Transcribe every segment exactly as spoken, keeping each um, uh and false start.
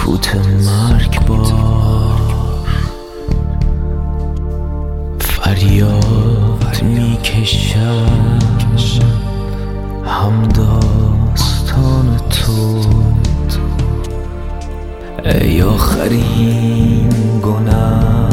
سکوت مرگبار فریاد میکشم، هم داستان تو ای آخرین گناه،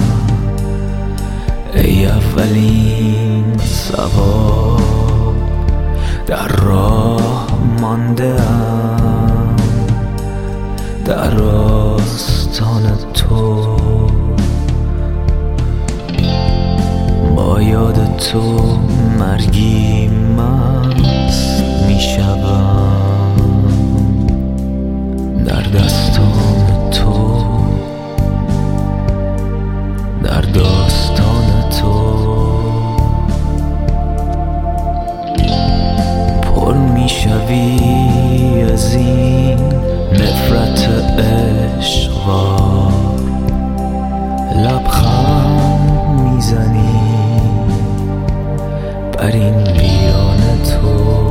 ای اولین سوار. در راه مانده ام در آستان تو، با یاد تو مرگی مست میشوم. در دستان تو، در داستان تو پر میشوی از این نفرت عشق‌وار. لبخند میزنی بر این ویران تو.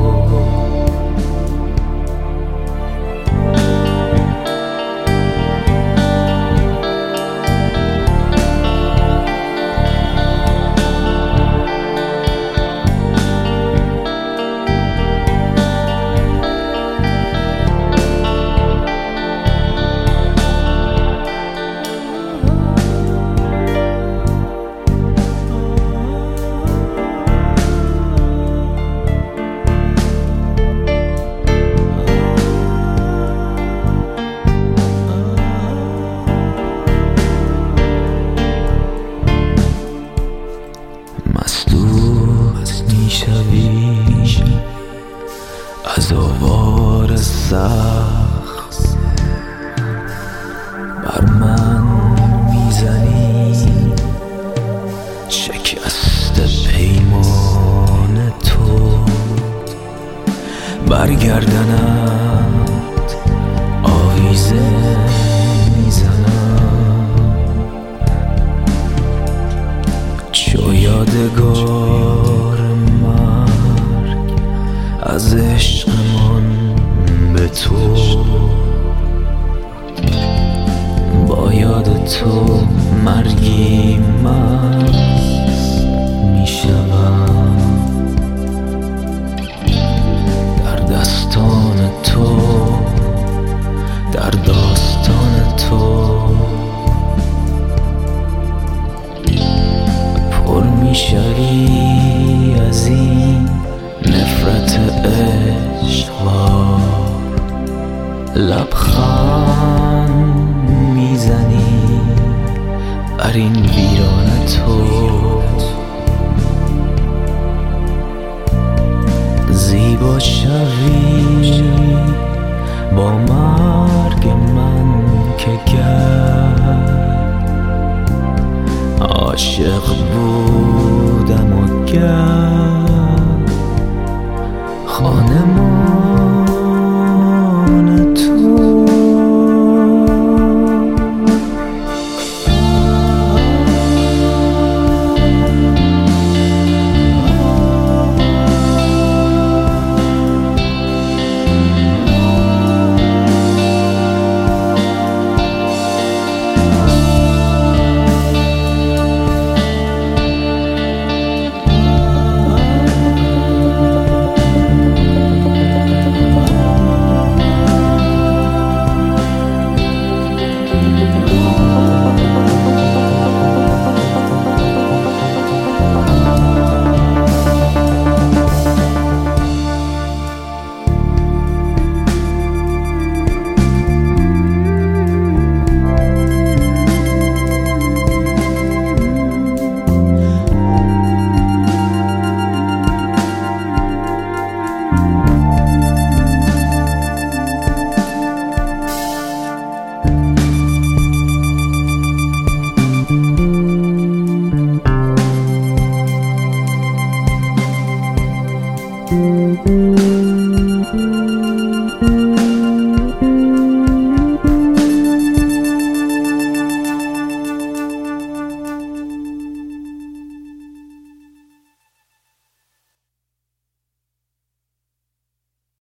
میشوی از آوار سخت، بر من میزنی شکست پیمان تو. برگردنت آویزه میزنم، چو یادگار از عشقمان به تو. با یاد تو مرگی مست میشوم. در دستان تو، در داستان تو پر میشوی از این نفرت عشق‌وار. لبخند میزنی بر این ویران تو. زیبا شوی با مرگ من که گر عاشق بودم و گر خانمان تو. Thank you.